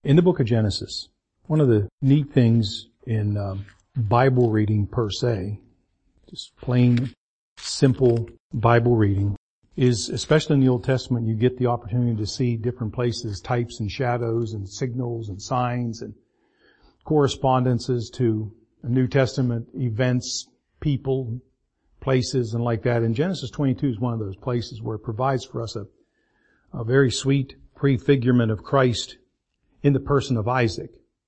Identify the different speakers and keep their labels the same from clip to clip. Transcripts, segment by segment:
Speaker 1: In the book of Genesis, one of the neat things in Bible reading per se, just plain, simple Bible reading, is especially in the Old Testament, you get the opportunity to see different places, types and shadows and signals and signs and correspondences to New Testament events, people, places, and like that. And Genesis 22 is one of those places where it provides for us a very sweet prefigurement of Christ in the person of Isaac.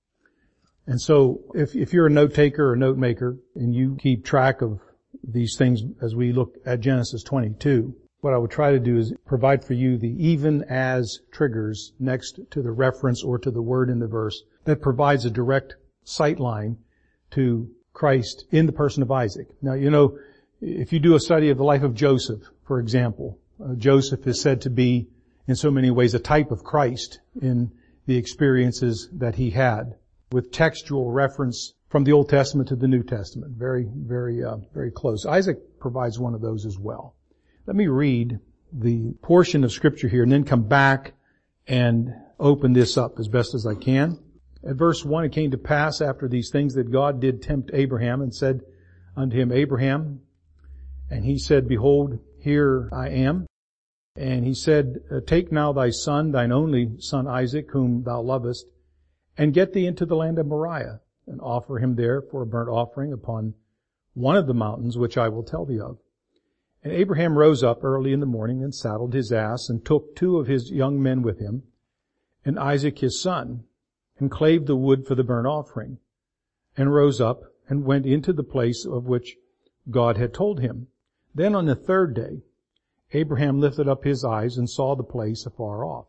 Speaker 1: And so if you're a note taker or note maker and you keep track of these things as we look at Genesis 22, what I would try to do is provide for you the even as triggers next to the reference or to the word in the verse that provides a direct sight line to Christ in the person of Isaac. Now, you know, if you do a study of the life of Joseph, for example, Joseph is said to be in so many ways a type of Christ in the experiences that he had, with textual reference from the Old Testament to the New Testament. Very close. Isaac provides one of those as well. Let me read the portion of Scripture here and then come back and open this up as best as I can. At verse 1, it came to pass after these things that God did tempt Abraham and said unto him, Abraham, and he said, Behold, here I am. And he said, Take now thy son, thine only son Isaac, whom thou lovest, and get thee into the land of Moriah, and offer him there for a burnt offering upon one of the mountains which I will tell thee of. And Abraham rose up early in the morning and saddled his ass, and took 2 of his young men with him, and Isaac his son, and clave the wood for the burnt offering, and rose up and went into the place of which God had told him. Then on the 3rd day, Abraham lifted up his eyes and saw the place afar off.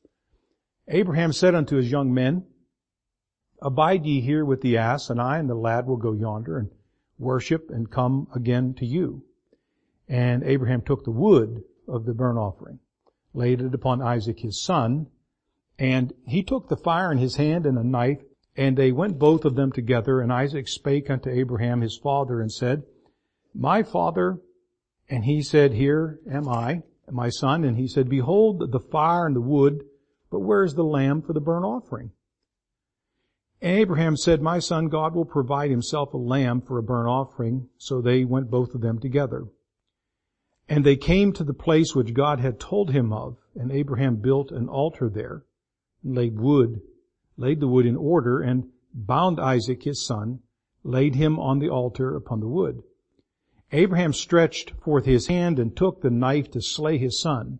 Speaker 1: Abraham said unto his young men, Abide ye here with the ass, and I and the lad will go yonder and worship and come again to you. And Abraham took the wood of the burnt offering, laid it upon Isaac his son, and he took the fire in his hand and a knife, and they went both of them together. And Isaac spake unto Abraham his father and said, My father. And he said, Here am I, my son. And he said, Behold the fire and the wood, but where is the lamb for the burnt offering? And Abraham said, My son, God will provide himself a lamb for a burnt offering. So they went both of them together. And they came to the place which God had told him of, and Abraham built an altar there, and laid the wood in order, and bound Isaac his son, laid him on the altar upon the wood. Abraham stretched forth his hand and took the knife to slay his son.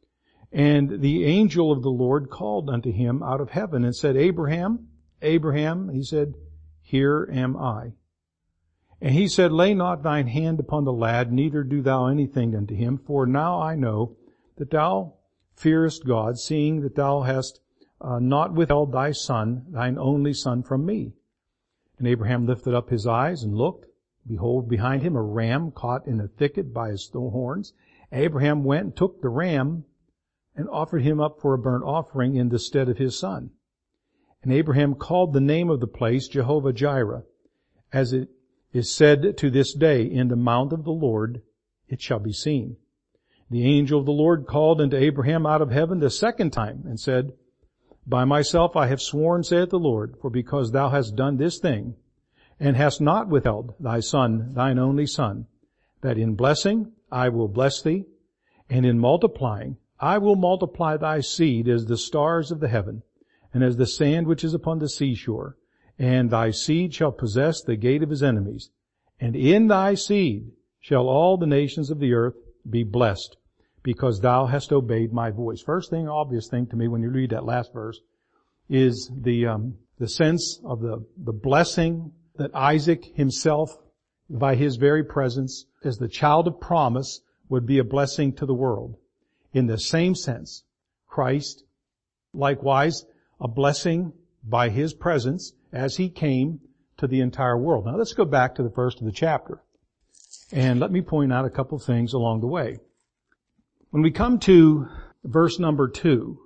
Speaker 1: And the angel of the Lord called unto him out of heaven and said, Abraham, Abraham. He said, Here am I. And he said, Lay not thine hand upon the lad, neither do thou anything unto him, for now I know that thou fearest God, seeing that thou hast not withheld thy son, thine only son, from me. And Abraham lifted up his eyes and looked. Behold, behind him a ram caught in a thicket by his horns. Abraham went and took the ram and offered him up for a burnt offering in the stead of his son. And Abraham called the name of the place Jehovah-Jireh, as it is said to this day, In the mount of the Lord it shall be seen. The angel of the Lord called unto Abraham out of heaven the 2nd time and said, By myself I have sworn, saith the Lord, for because thou hast done this thing, and hast not withheld thy son, thine only son, that in blessing I will bless thee, and in multiplying I will multiply thy seed as the stars of the heaven, and as the sand which is upon the seashore. And thy seed shall possess the gate of his enemies. And in thy seed shall all the nations of the earth be blessed, because thou hast obeyed my voice. First thing, obvious thing to me when you read that last verse is the sense of the blessing that Isaac himself, by his very presence, as the child of promise, would be a blessing to the world. In the same sense, Christ, likewise, a blessing by his presence as he came to the entire world. Now let's go back to the first of the chapter. And let me point out a couple things along the way. When we come to verse number 2,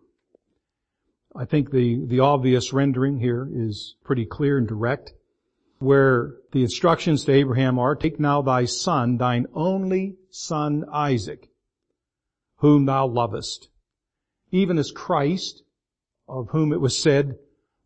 Speaker 1: I think the obvious rendering here is pretty clear and direct, where the instructions to Abraham are, Take now thy son, thine only son Isaac, whom thou lovest, even as Christ, of whom it was said,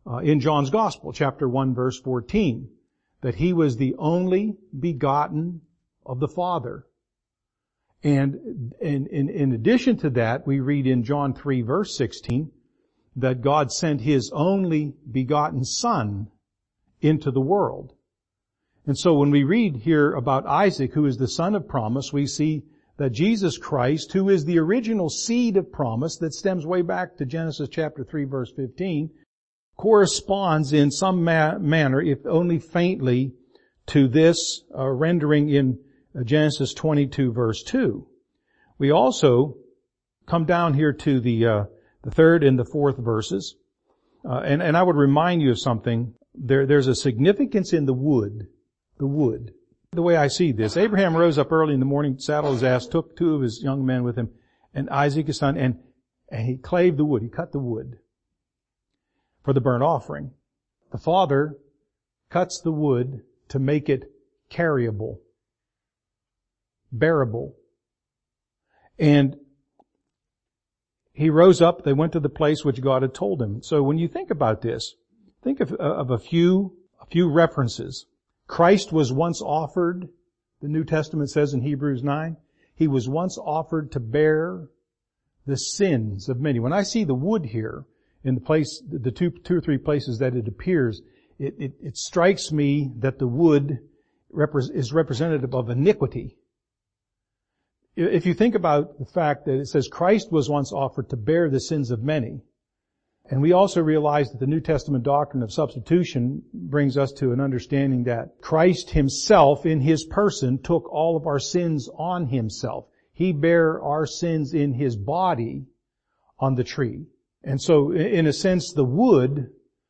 Speaker 1: in John's Gospel, chapter 1, verse 14, that He was the only begotten of the Father. And in addition to that, we read in John 3, verse 16, that God sent His only begotten Son into the world. And so when we read here about Isaac, who is the son of promise, we see that Jesus Christ, who is the original seed of promise that stems way back to Genesis chapter 3, verse 15, corresponds in some manner, if only faintly, to this rendering in Genesis 22, verse 2. We also come down here to the third and the fourth verses, and I would remind you of something. There's a significance in the wood. The way I see this, Abraham rose up early in the morning, saddled his ass, took 2 of his young men with him, and Isaac his son, and he clave the wood. He cut the wood for the burnt offering. The father cuts the wood to make it carryable, bearable. And he rose up, they went to the place which God had told him. So when you think about this, think of a few references. Christ was once offered, the New Testament says in Hebrews 9, He was once offered to bear the sins of many. When I see the wood here, in the place, the two or three places that it appears, it strikes me that the wood is representative of iniquity. If you think about the fact that it says Christ was once offered to bear the sins of many, and we also realize that the New Testament doctrine of substitution brings us to an understanding that Christ Himself in His person took all of our sins on Himself. He bare our sins in His body on the tree. And so in a sense the wood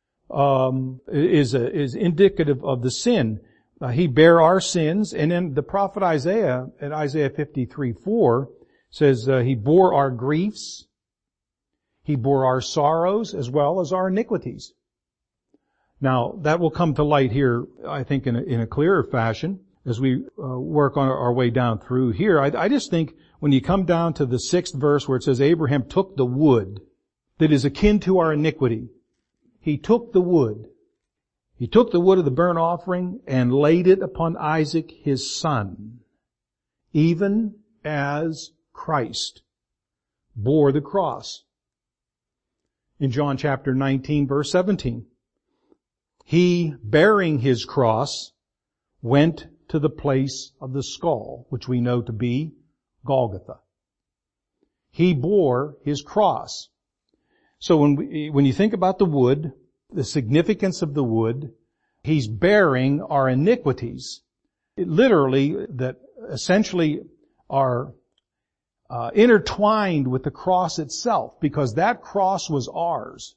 Speaker 1: is indicative of the sin. He bare our sins, and then the prophet Isaiah at Isaiah 53:4 says He bore our griefs. He bore our sorrows as well as our iniquities. Now, that will come to light here, I think, in a clearer fashion as we work on our way down through here. I just think when you come down to the 6th verse where it says Abraham took the wood that is akin to our iniquity. He took the wood. He took the wood of the burnt offering and laid it upon Isaac his son, even as Christ bore the cross. In John chapter 19, verse 17, He, bearing His cross, went to the place of the skull, which we know to be Golgotha. He bore His cross. So when you think about the wood, the significance of the wood, He's bearing our iniquities. Literally, that essentially are intertwined with the cross itself, because that cross was ours.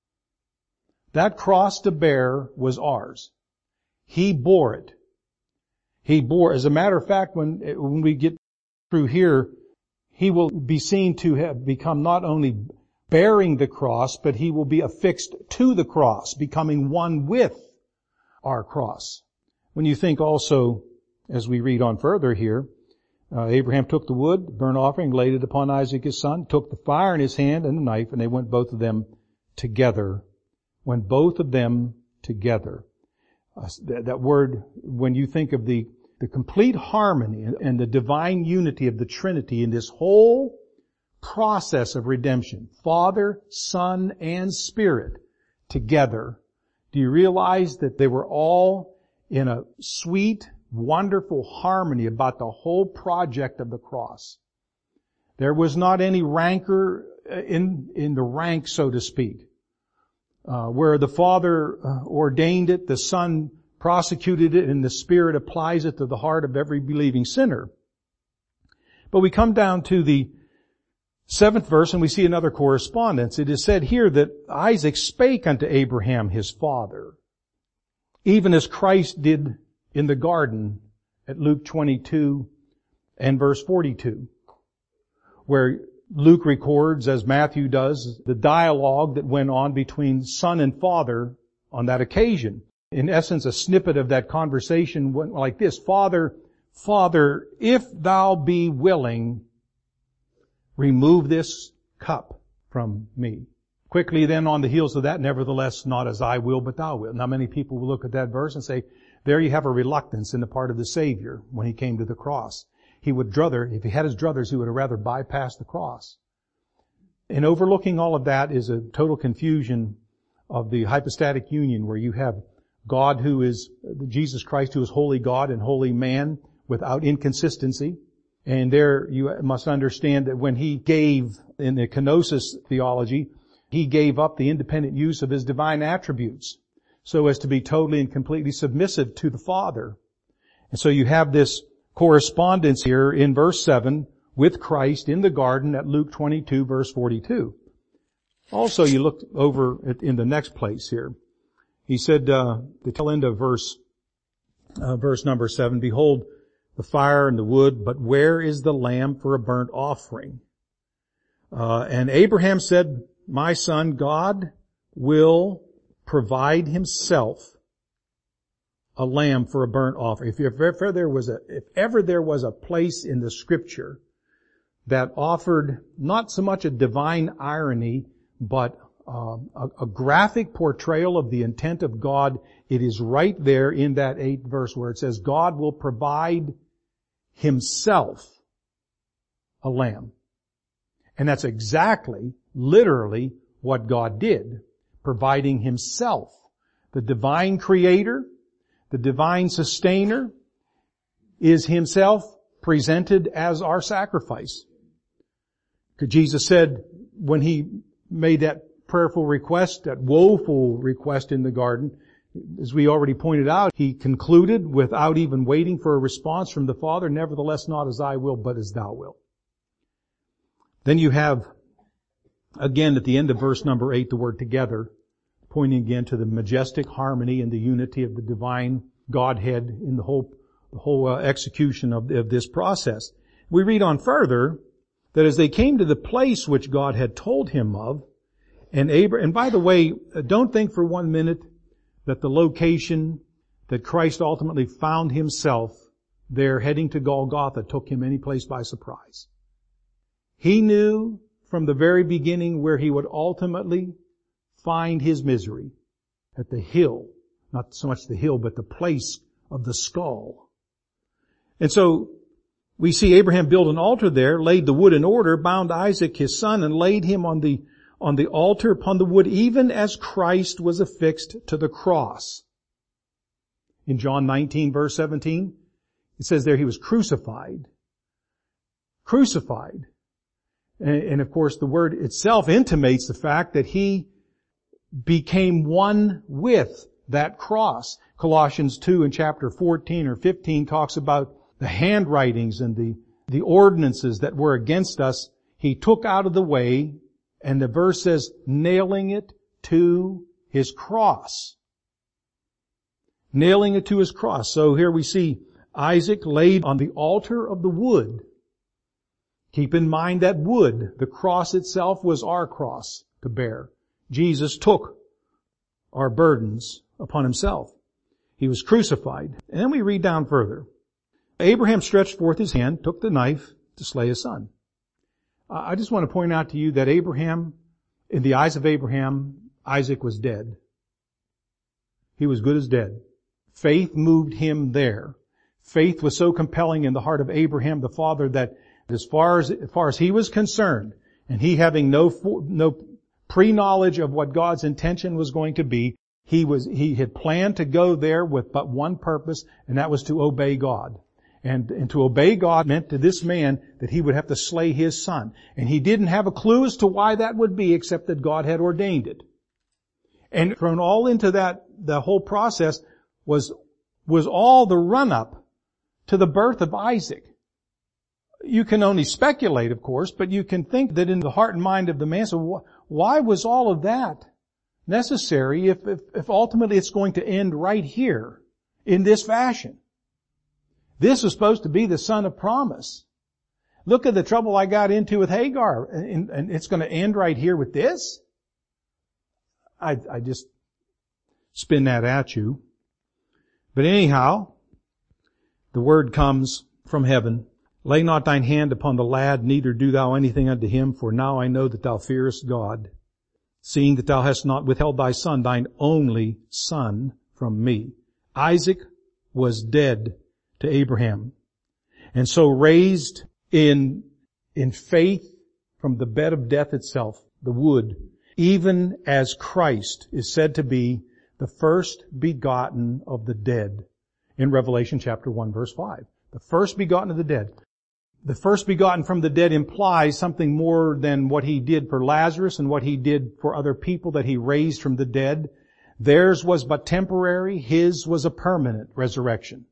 Speaker 1: That cross to bear was ours. He bore it. He bore. As a matter of fact, when we get through here, He will be seen to have become not only bearing the cross, but He will be affixed to the cross, becoming one with our cross. When you think also, as we read on further here, Abraham took the wood, the burnt offering, laid it upon Isaac his son, took the fire in his hand and the knife, and they went both of them together. Went both of them together. That word, when you think of the complete harmony and the divine unity of the Trinity in this whole process of redemption, Father, Son, and Spirit together, do you realize that they were all in a sweet, wonderful harmony about the whole project of the cross? There was not any rancor in the rank, so to speak. Where the Father ordained it, the Son prosecuted it, and the Spirit applies it to the heart of every believing sinner. But we come down to the 7th verse and we see another correspondence. It is said here that Isaac spake unto Abraham his father, even as Christ did in the garden at Luke 22 and verse 42, where Luke records, as Matthew does, the dialogue that went on between son and father on that occasion. In essence, a snippet of that conversation went like this: Father, if thou be willing, remove this cup from me. Of Quickly then on the heels of that, nevertheless, not as I will, but thou wilt. Now many people will look at that verse and say, there you have a reluctance in the part of the Savior when He came to the cross. He would rather, if He had His druthers, He would have rather bypassed the cross. And overlooking all of that is a total confusion of the hypostatic union where you have God who is, Jesus Christ who is holy God and holy man without inconsistency. And there you must understand that when He gave, in the kenosis theology, He gave up the independent use of His divine attributes so as to be totally and completely submissive to the Father. And so you have this correspondence here in verse 7 with Christ in the garden at Luke 22 verse 42. Also you look over in the next place here. He said, the tail end of verse number 7, behold the fire and the wood, but where is the lamb for a burnt offering? And Abraham said, my son, God will provide Himself a lamb for a burnt offering. If ever there was a place in the Scripture that offered not so much a divine irony, but a graphic portrayal of the intent of God, it is right there in that 8th verse where it says, God will provide Himself a lamb. And that's exactly, literally, what God did, providing Himself. The divine creator, the divine sustainer, is Himself presented as our sacrifice. Jesus said when He made that prayerful request, that woeful request in the garden, as we already pointed out, He concluded without even waiting for a response from the Father, nevertheless not as I will, but as thou wilt. Then you have, again at the end of verse number 8, the word together, pointing again to the majestic harmony and the unity of the divine Godhead in the whole execution of this process. We read on further that as they came to the place which God had told him of, and by the way, don't think for 1 minute that the location that Christ ultimately found Himself there heading to Golgotha took Him any place by surprise. He knew from the very beginning where He would ultimately find His misery, at the hill, not so much the hill, but the place of the skull. And so we see Abraham build an altar there, laid the wood in order, bound Isaac his son, and laid him on the altar upon the wood, even as Christ was affixed to the cross. In John 19 verse 17, it says there He was crucified. Crucified. And of course the word itself intimates the fact that He became one with that cross. Colossians 2 in chapter 14 or 15 talks about the handwritings and the ordinances that were against us. He took out of the way, and the verse says, nailing it to His cross. Nailing it to His cross. So here we see Isaac laid on the altar of the wood. Keep in mind that wood, the cross itself, was our cross to bear. Jesus took our burdens upon Himself. He was crucified. And then we read down further. Abraham stretched forth his hand, took the knife to slay his son. I just want to point out to you that Abraham, in the eyes of Abraham, Isaac was dead. He was good as dead. Faith moved him there. Faith was so compelling in the heart of Abraham, the father, that as far as he was concerned, and he having no pre-knowledge of what God's intention was going to be, he had planned to go there with but one purpose, and that was to obey God. And to obey God meant to this man that he would have to slay his son. And he didn't have a clue as to why that would be, except that God had ordained it. And thrown all into that, the whole process was all the run-up to the birth of Isaac. You can only speculate, of course, but you can think that in the heart and mind of the man, so why was all of that necessary if ultimately it's going to end right here in this fashion? This was supposed to be the son of promise. Look at the trouble I got into with Hagar, and it's going to end right here with this? I just spin that at you. But anyhow, the word comes from heaven. Lay not thine hand upon the lad, neither do thou anything unto him, for now I know that thou fearest God, seeing that thou hast not withheld thy son, thine only son, from me. Isaac was dead to Abraham, and so raised in faith from the bed of death itself, the wood, even as Christ is said to be the first begotten of the dead in Revelation chapter 1 verse 5. The first begotten of the dead. The first begotten from the dead implies something more than what he did for Lazarus and what he did for other people that he raised from the dead. Theirs was but temporary. His was a permanent resurrection.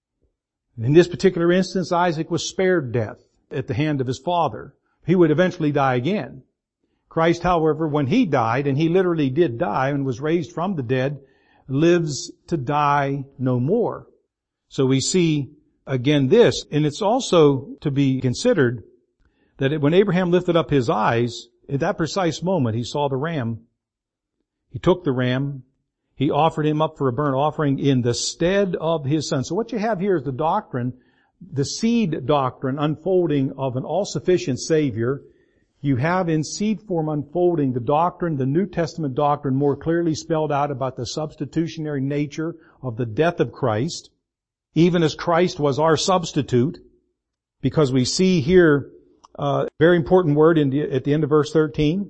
Speaker 1: In this particular instance, Isaac was spared death at the hand of his father. He would eventually die again. Christ, however, when he died, and he literally did die and was raised from the dead, lives to die no more. So we see again this, and it's also to be considered that when Abraham lifted up his eyes, at that precise moment he saw the ram. He took the ram. He offered him up for a burnt offering in the stead of his son. So what you have here is the doctrine, the seed doctrine unfolding of an all-sufficient Savior. You have in seed form unfolding the doctrine, the New Testament doctrine more clearly spelled out about the substitutionary nature of the death of Christ, even as Christ was our substitute, because we see here a very important word at the end of verse 13.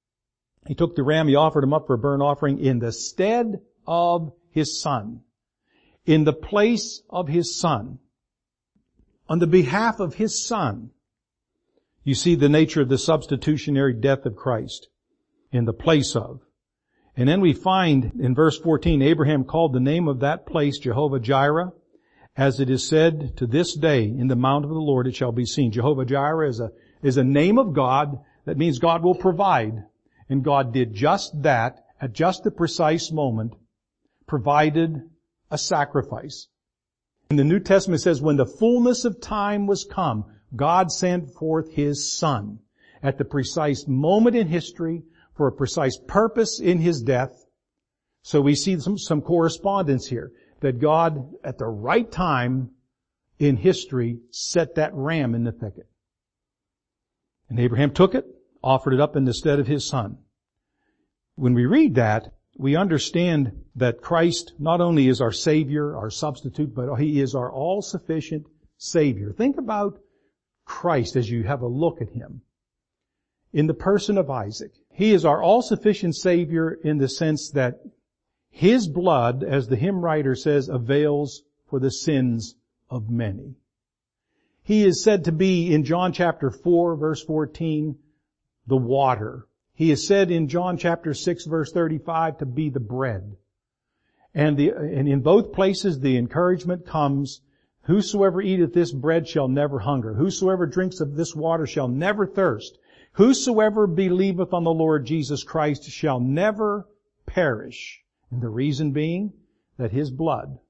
Speaker 1: He took the ram, he offered him up for a burnt offering in the stead of his son, in the place of his son, on the behalf of his son. You see the nature of the substitutionary death of Christ in the place of. And then we find in verse 14, Abraham called the name of that place Jehovah Jireh, as it is said to this day, in the mount of the Lord it shall be seen. Jehovah Jireh is a name of God that means God will provide. And God did just that at just the precise moment, provided a sacrifice. In the New Testament it says, when the fullness of time was come, God sent forth His Son at the precise moment in history for a precise purpose in His death. So we see some correspondence here, that God at the right time in history set that ram in the thicket. And Abraham took it, offered it up in the stead of his son. When we read that, we understand that Christ not only is our Savior, our substitute, but He is our all-sufficient Savior. Think about Christ as you have a look at Him in the person of Isaac. He is our all-sufficient Savior in the sense that His blood, as the hymn writer says, avails for the sins of many. He is said to be, in John chapter 4, verse 14, the water. He is said in John chapter 6, verse 35, to be the bread. And in both places the encouragement comes, whosoever eateth this bread shall never hunger. Whosoever drinks of this water shall never thirst. Whosoever believeth on the Lord Jesus Christ shall never perish. And the reason being that His blood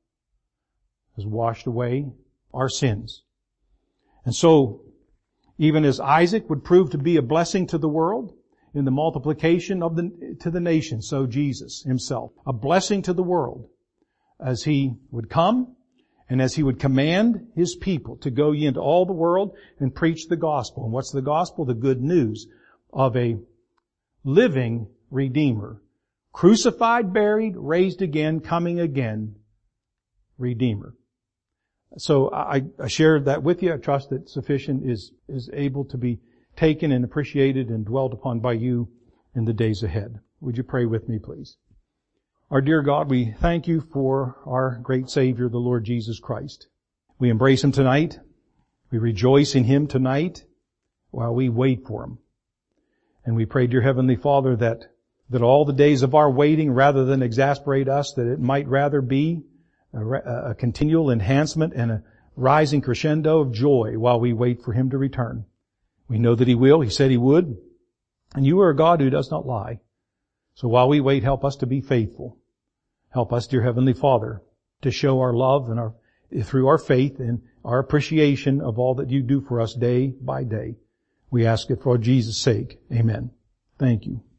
Speaker 1: has washed away our sins. And so, even as Isaac would prove to be a blessing to the world in the multiplication to the nation, so Jesus Himself, a blessing to the world, as He would come and as He would command His people to go ye into all the world and preach the gospel. And what's the gospel? The good news of a living Redeemer. Crucified, buried, raised again, coming again, Redeemer. So I share that with you. I trust that sufficient is able to be taken and appreciated and dwelt upon by you in the days ahead. Would you pray with me, please? Our dear God, we thank you for our great Savior, the Lord Jesus Christ. We embrace Him tonight. We rejoice in Him tonight while we wait for Him. And we pray, dear Heavenly Father, that all the days of our waiting, rather than exasperate us, that it might rather be a continual enhancement and a rising crescendo of joy while we wait for Him to return. We know that He will. He said He would. And you are a God who does not lie. So while we wait, help us to be faithful. Help us, dear Heavenly Father, to show our love and through our faith and our appreciation of all that you do for us day by day. We ask it for Jesus' sake. Amen. Thank you.